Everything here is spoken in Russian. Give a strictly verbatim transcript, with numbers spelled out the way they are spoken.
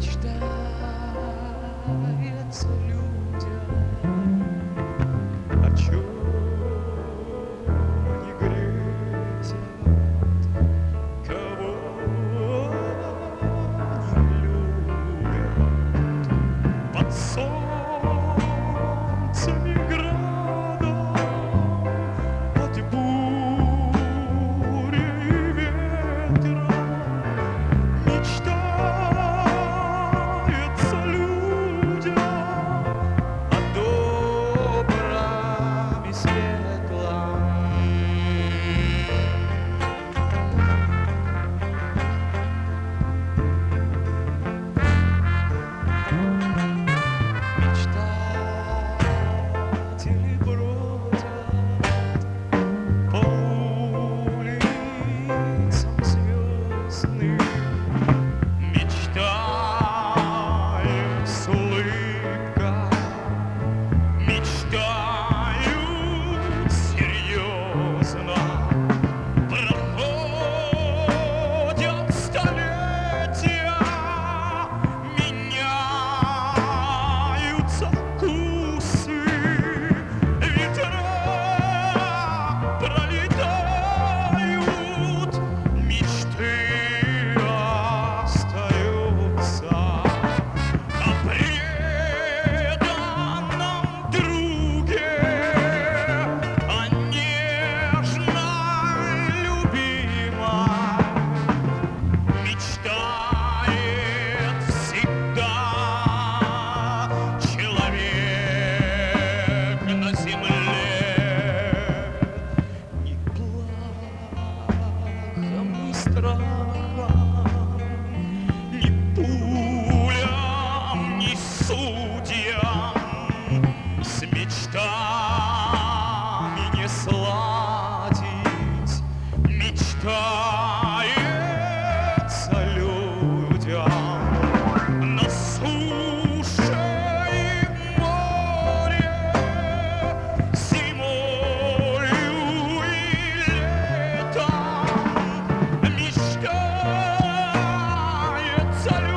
мечтается людям, о чем не грезят, кого не любят под солнцем и градом, под бурей и ветром. Мечтается людям о добром и светлом. Мечтатели бродят по улицам звездным, мечтают с улыбкой, мечтают серьезно. Проходят столетия, меняются вкусы, ветра пролетают, мечты остаются. О преданном друге, о нежной любимой мечтает всегда человек на земле. Ни плахом, ни страхом, ни пулям, ни судьям с мечтами не сладить, мечтается людям на суше и в море, зимою и летом. Мечтается